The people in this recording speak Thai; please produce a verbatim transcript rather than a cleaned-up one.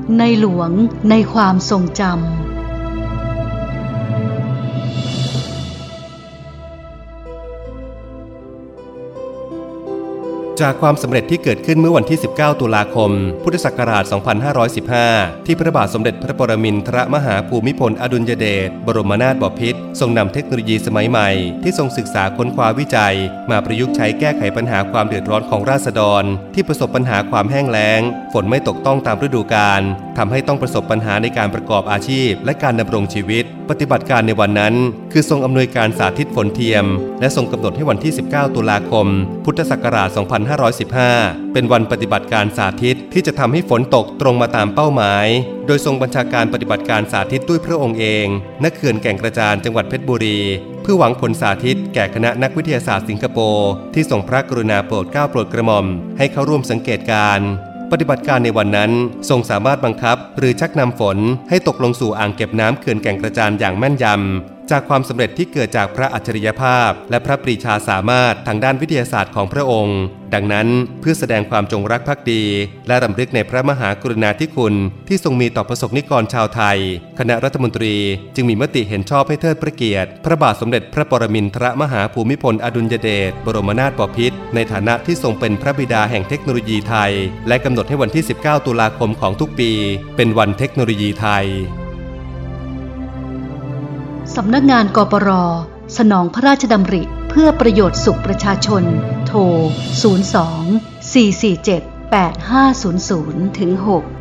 ในหลวงในความทรงจำจากความสำเร็จที่เกิดขึ้นเมื่อวันที่สิบเก้าตุลาคมพุทธศักราชสองพันห้าร้อยสิบห้าที่พระบาทสมเด็จพระปรมินทรมหาภูมิพลอดุลยเดชบรมนาถบพิตรทรงนำเทคโนโลยีสมัยใหม่ที่ทรงศึกษาค้นคว้าวิจัยมาประยุกต์ใช้แก้ไขปัญหาความเดือดร้อนของราษฎรที่ประสบปัญหาความแห้งแล้งฝนไม่ตกต้องตามฤดูกาลทำให้ต้องประสบปัญหาในการประกอบอาชีพและการดำรงชีวิตปฏิบัติการในวันนั้นคือทรงอำนวยการสาธิตฝนเทียมและทรงกำหนดให้วันที่สิบเก้าตุลาคมพุทธศักราชสองพันห้าร้อยสิบห้าเป็นวันปฏิบัติการสาธิตที่จะทำให้ฝนตกตรงมาตามเป้าหมายโดยทรงบัญชาการปฏิบัติการสาธิตด้วยพระองค์เองณเขื่อนแก่งกระจานจังหวัดเพชรบุรีเพื่อหวังผลสาธิตแก่คณะนักวิทยาศาสตร์สิงคโปร์ที่ทรงพระกรุณาโปรดเกล้าโปรดกระหม่อมให้เข้าร่วมสังเกตการณ์ปฏิบัติการในวันนั้นทรงสามารถบังคับหรือชักนำฝนให้ตกลงสู่อ่างเก็บน้ำเขื่อนแก่งกระจานอย่างแม่นยำจากความสำเร็จที่เกิดจากพระอัจฉริยภาพและพระปรีชาสามารถทางด้านวิทยาศาสตร์ของพระองค์ดังนั้นเพื่อแสดงความจงรักภักดีและรำลึกในพระมหากรุณาธิคุณที่ทรงมีต่อประสบนิกรชาวไทยคณะรัฐมนตรีจึงมีมติเห็นชอบให้เทิดพระเกียรติพระบาทสมเด็จพระปรมินทรมหาภูมิพลอดุลยเดชบรมนาถบพิตรในฐานะที่ทรงเป็นพระบิดาแห่งเทคโนโลยีไทยและกำหนดให้วันที่สิบเก้าตุลาคมของทุกปีเป็นวันเทคโนโลยีไทยสำนักงานกปร.สนองพระราชดำริเพื่อประโยชน์สุขประชาชนโทรศูนย์ สอง สี่ สี่ เจ็ด แปด ห้า ศูนย์ ศูนย์ ถึง หก